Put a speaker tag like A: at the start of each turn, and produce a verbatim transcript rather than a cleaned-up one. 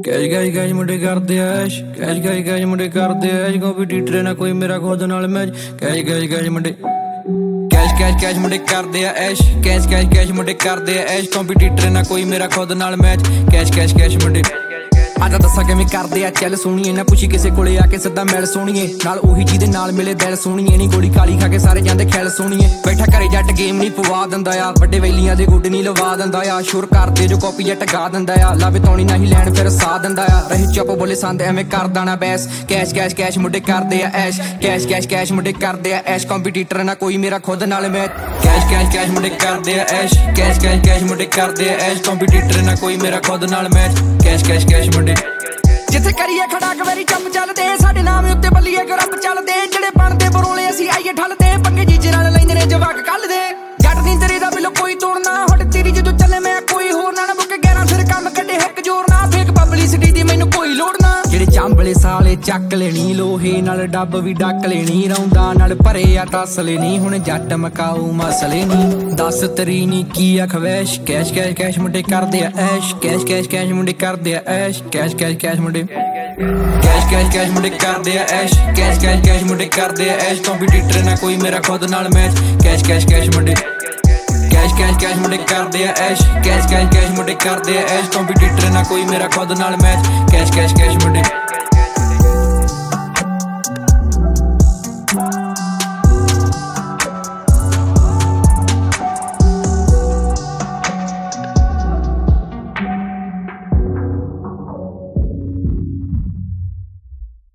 A: cash cash cash मुंडे करदे ऐश कैश कैश कैश मुंडे करदे ऐश कंपीटीटर ना कोई मेरा खुद नाल मैच कैश कैश कैश मुंडे कैश कैश कैश मुंडे करदे ऐश कैश कैश कैश मुंडे करदे ऐश कंपीटीटर ना कोई मेरा खुद नाल मैच कैश कैश कैश मुंडे आजा दसा किवें करदे आ चल सोहणीए ना पुछी किसे कोले आके सिद्धा मिल सोहणीए नाल ओही जिहदे नाल मिले दिल सोहणीए नी गोली काली खा के सारे जांदे खैल सोहणीए बैठा घरे जट गेम नी पवा दिंदा आ वड्डे वैलियां दे गुड नी लवा दिंदा आ शुर करदे जो कॉपी जट गा दिंदा आ लावे तौणी नहीं लैण फिर सा दिंदा आ रही चुप बोले संद एवें करदा ना बैस कैश कैश कैश मुंडे करदे आ ऐश कैश कैश कैश मुंडे करदे आ ऐश कंपीटीटर ना कोई मेरा खुद नाल मैच कैश कैश कैश मुंडे करदे आ ऐश कैश कैश कैश मुंडे करदे आ ऐश कंपीटीटर ना कोई मेरा खुद नाल मैच कैश कैश कैश मुंडे जिथे करिए खड़ा कवेरी चम चलदे साडे नाम उत्ते बल्लीए गरब चलदे जेड़े बनदे बरोले असी आईए ठलदे पंगे जीजे नाल लैंदे ने जवाक कल दे जट नी तेरी दा बिलो कोई तोड़ना हट तेरी जदों चले मैं कोई होर ना बुके ग्यारह सिर कम कड्डे हिक जोर ना फेक पब्लिसिटी दी मैनू कोई लोड़ ना जेड़े चांबले साले चक लेनी लोहे नाल डब भी डक लेनी रौंदा नाल भरे आ तसले नी हुण जट मकाऊ मसले नी दस तरी नी की आ खवैश कैश कैश कैश मुंडे करदे आ ऐश कैश कैश कैश मुंडे करदे आ ऐश कैश कैश कैश मुंडे कैश कैश कैश मुंडे करदे आ ऐश कैश कैश कैश मुंडे करदे आ ऐश कंपीटीटर ना कोई मेरा खुद नाल मैच कैश कैश कैश मुंडे कैश कैश कैश मुंडे करदे आ ऐश कैश कैश कैश मुंडे करदे आ ऐश कंपीटीटर ना कोई मेरा खुद नाल मैच कैश कैश कैश मुंडे